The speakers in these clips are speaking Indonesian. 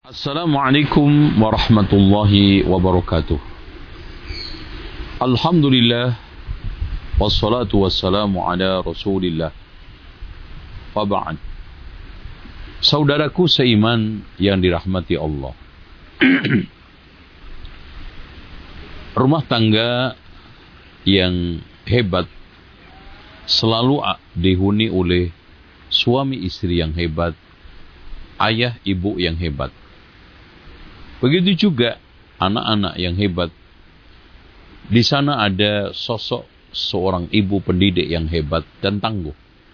Assalamualaikum warahmatullahi wabarakatuh. Alhamdulillah wassalatu wassalamu ala Rasulillah. Wa ba'd. Saudaraku seiman yang dirahmati Allah. Rumah tangga yang hebat selalu dihuni oleh suami istri yang hebat, ayah ibu yang hebat. Begitu juga anak-anak yang hebat. Di sana ada sosok seorang ibu pendidik yang hebat dan tangguh.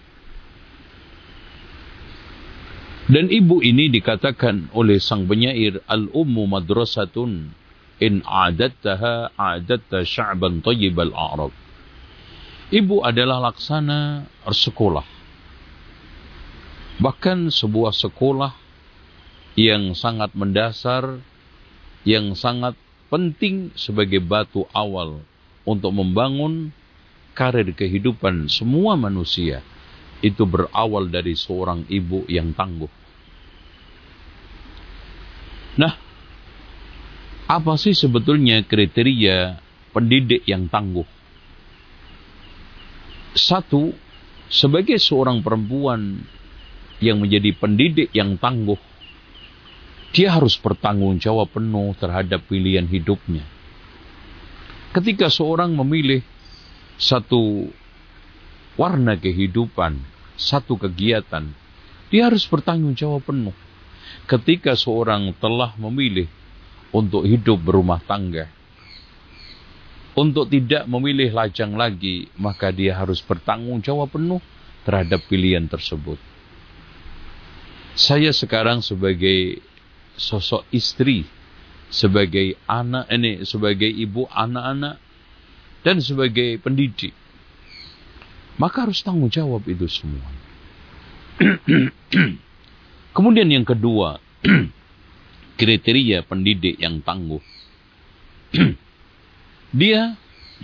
Dan ibu ini dikatakan oleh sang penyair, al-ummu madrasatun in a'adattaha a'adatta sya'ban tayyibal a'rab. Ibu adalah laksana sekolah. Bahkan sebuah sekolah yang sangat mendasar, yang sangat penting sebagai batu awal untuk membangun karir kehidupan semua manusia, itu berawal dari seorang ibu yang tangguh. Nah, apa sih sebetulnya kriteria pendidik yang tangguh? Satu, sebagai seorang perempuan yang menjadi pendidik yang tangguh, dia harus bertanggung jawab penuh terhadap pilihan hidupnya. Ketika seorang memilih satu warna kehidupan, satu kegiatan, dia harus bertanggung jawab penuh. Ketika seorang telah memilih untuk hidup berumah tangga, untuk tidak memilih lajang lagi, maka dia harus bertanggung jawab penuh terhadap pilihan tersebut. Saya sekarang sebagai sosok istri, sebagai anak ini, sebagai ibu anak-anak, dan sebagai pendidik, maka harus tanggung jawab itu semua. Kemudian yang kedua, kriteria pendidik yang tangguh. Dia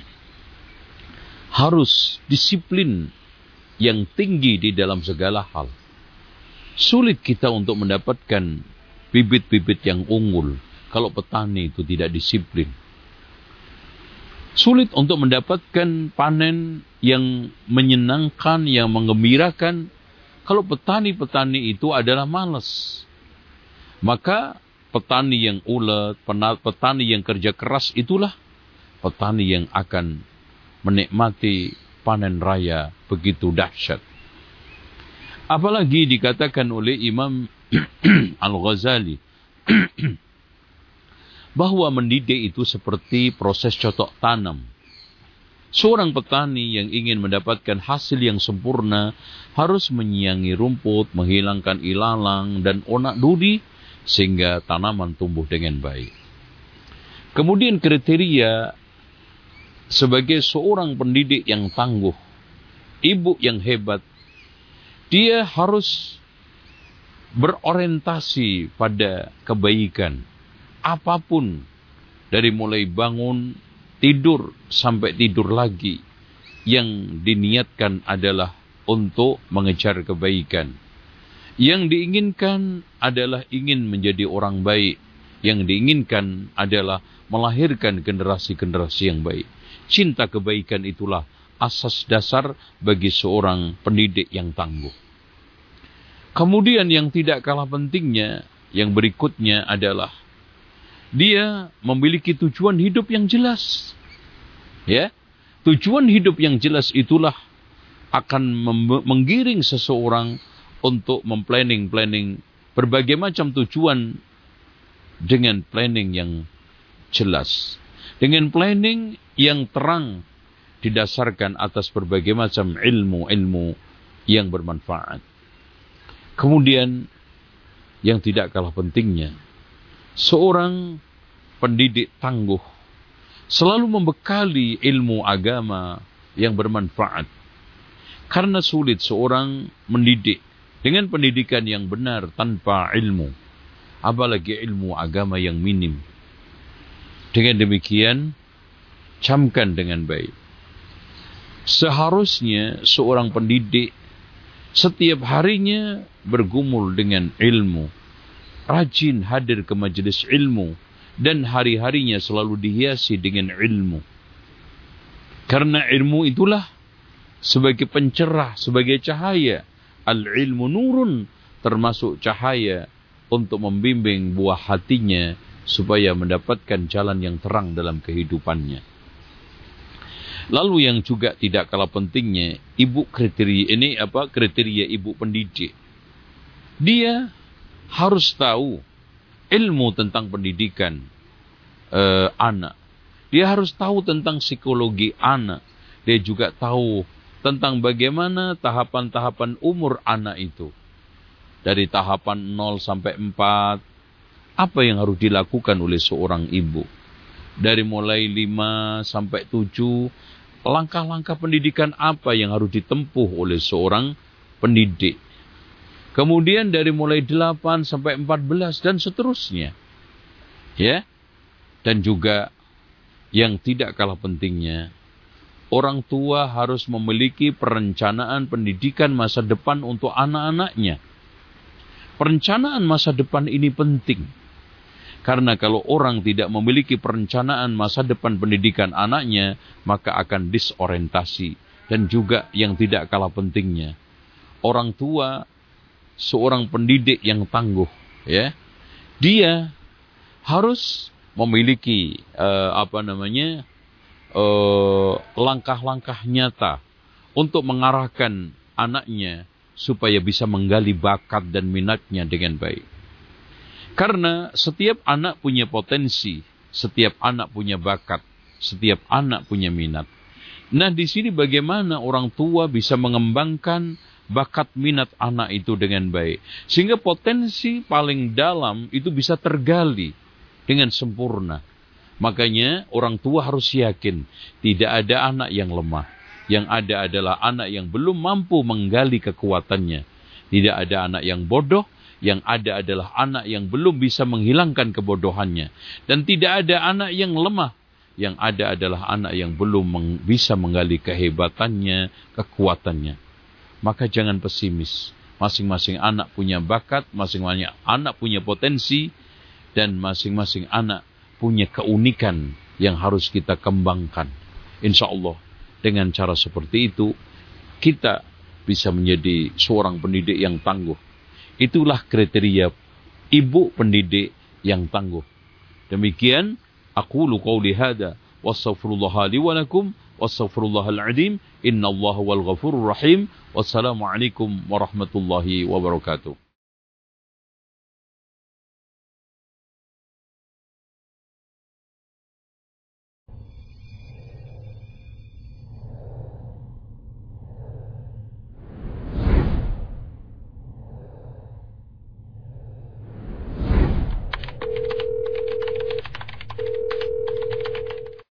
harus disiplin yang tinggi di dalam segala hal. Sulit kita untuk mendapatkan bibit-bibit yang unggul kalau petani itu tidak disiplin. Sulit untuk mendapatkan panen yang menyenangkan, yang menggembirakan kalau petani-petani itu adalah malas. Maka petani yang ulet, petani yang kerja keras, itulah petani yang akan menikmati panen raya begitu dahsyat. Apalagi dikatakan oleh Imam Al-Ghazali bahwa mendidik itu seperti proses cocok tanam. Seorang petani yang ingin mendapatkan hasil yang sempurna harus menyiangi rumput, menghilangkan ilalang dan onak duri sehingga tanaman tumbuh dengan baik. Kemudian kriteria sebagai seorang pendidik yang tangguh, ibu yang hebat, dia harus berorientasi pada kebaikan. Apapun, dari mulai bangun, tidur, sampai tidur lagi, yang diniatkan adalah untuk mengejar kebaikan. Yang diinginkan adalah ingin menjadi orang baik. Yang diinginkan adalah melahirkan generasi-generasi yang baik. Cinta kebaikan itulah asas dasar bagi seorang pendidik yang tangguh. Kemudian yang tidak kalah pentingnya, yang berikutnya adalah dia memiliki tujuan hidup yang jelas. Ya, tujuan hidup yang jelas itulah akan menggiring seseorang untuk memplanning berbagai macam tujuan dengan planning yang jelas, dengan planning yang terang, didasarkan atas berbagai macam ilmu-ilmu yang bermanfaat. Kemudian yang tidak kalah pentingnya, seorang pendidik tangguh selalu membekali ilmu agama yang bermanfaat. Karena sulit seorang mendidik dengan pendidikan yang benar tanpa ilmu, apalagi ilmu agama yang minim. Dengan demikian, camkan dengan baik. Seharusnya seorang pendidik setiap harinya bergumul dengan ilmu. rajin hadir ke majelis ilmu, dan hari-harinya selalu dihiasi dengan ilmu. Karena ilmu itulah sebagai pencerah, sebagai cahaya. Al-ilmu nurun, termasuk cahaya untuk membimbing buah hatinya supaya mendapatkan jalan yang terang dalam kehidupannya. Lalu yang juga tidak kalah pentingnya, kriteria ibu pendidik. Dia harus tahu ilmu tentang pendidikan anak. Dia harus tahu tentang psikologi anak. Dia juga tahu tentang bagaimana tahapan-tahapan umur anak itu. Dari tahapan 0 sampai 4, apa yang harus dilakukan oleh seorang ibu. Dari mulai 5 sampai 7, langkah-langkah pendidikan apa yang harus ditempuh oleh seorang pendidik. Kemudian dari mulai 8 sampai 14 dan seterusnya. Ya. Dan juga yang tidak kalah pentingnya, orang tua harus memiliki perencanaan pendidikan masa depan untuk anak-anaknya. Perencanaan masa depan ini penting. Karena kalau orang tidak memiliki perencanaan masa depan pendidikan anaknya, maka akan disorientasi. Dan juga yang tidak kalah pentingnya, orang tua, seorang pendidik yang tangguh, ya, dia harus memiliki langkah-langkah nyata untuk mengarahkan anaknya supaya bisa menggali bakat dan minatnya dengan baik. Karena setiap anak punya potensi, setiap anak punya bakat, setiap anak punya minat. Nah, di sini bagaimana orang tua bisa mengembangkan bakat minat anak itu dengan baik, sehingga potensi paling dalam itu bisa tergali dengan sempurna. Makanya orang tua harus yakin tidak ada anak yang lemah. Yang ada adalah anak yang belum mampu menggali kekuatannya. Tidak ada anak yang bodoh. Yang ada adalah anak yang belum bisa menghilangkan kebodohannya. Dan tidak ada anak yang lemah. Yang ada adalah anak yang belum bisa menggali kehebatannya, kekuatannya. Maka jangan pesimis. Masing-masing anak punya bakat, masing-masing anak punya potensi, dan masing-masing anak punya keunikan yang harus kita kembangkan. Insya Allah, dengan cara seperti itu, kita bisa menjadi seorang pendidik yang tangguh. Itulah kriteria ibu pendidik yang tangguh. Demikian, aqulu qawli hadha, wastaghfirullaha li wa lakum, wastaghfirullahal azim, innallaha wal ghafurur rahim, wassalamualaikum warahmatullahi wabarakatuh.